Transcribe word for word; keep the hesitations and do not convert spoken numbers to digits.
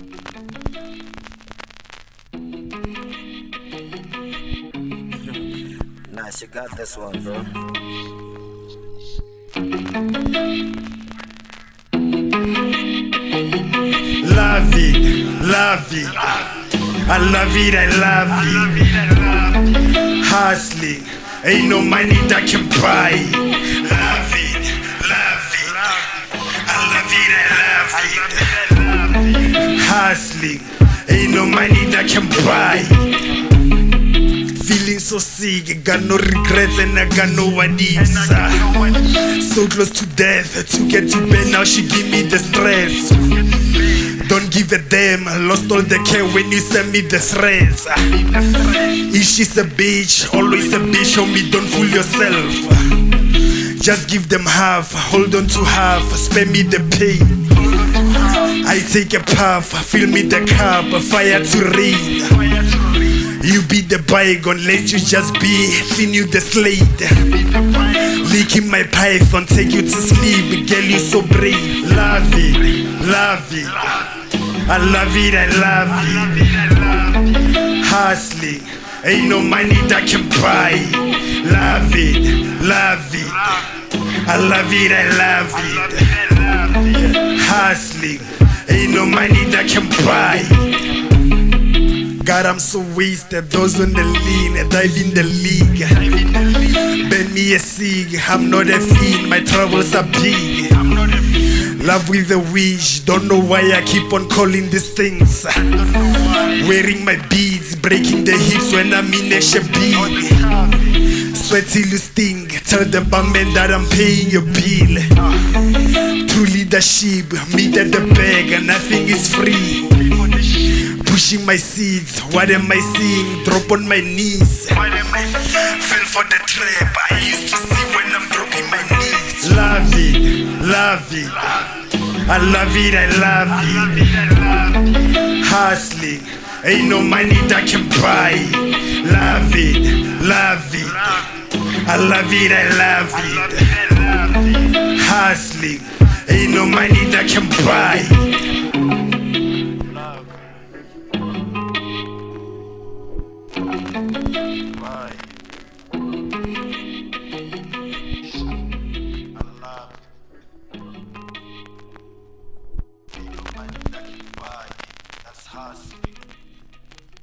Nice, you got this one, bro. Love it, love it. I love it, I love it. Hustling, ain't no money that can buy. Love it, love it. I love it, I love it. Hustling, ain't no money that can buy. Feeling so sick, got no regrets and I got no ideas. So close to death, to get to bed, now she give me the stress. Don't give a damn, lost all the care when you send me the threats. If she's a bitch, always a bitch, homie, don't fool yourself. Just give them half, hold on to half, spare me the pain. I take a puff, fill me the cup, fire to rain. You be the bygone, let you just be, thin you the slate. Licking my python, take you to sleep, girl you so brave. Love it, love it, I love it, I love it. Hustling, ain't no money that can buy. Love it, love it, I love it, I love it. Hustling, ain't no money that can buy. God, I'm so wasted, those on the lean, dive in the league. Bend me a cig, I'm not a fiend, my troubles are big. Love with a wish, don't know why I keep on calling these things. Wearing my beads, breaking the hips when I'm in a shabby. Sweat till you sting, tell the barman that I'm paying your bill. True leadership, meet at the bag, nothing is free. Pushing my seeds, what am I seeing? Drop on my knees. Fell for the trap, I used to see when I'm dropping my knees. Love it, love it, I love it, I love it. Hustling, ain't no money that can buy. Love it, love it, I love it, I love it. Hustling, ain't no money that can buy. Bye.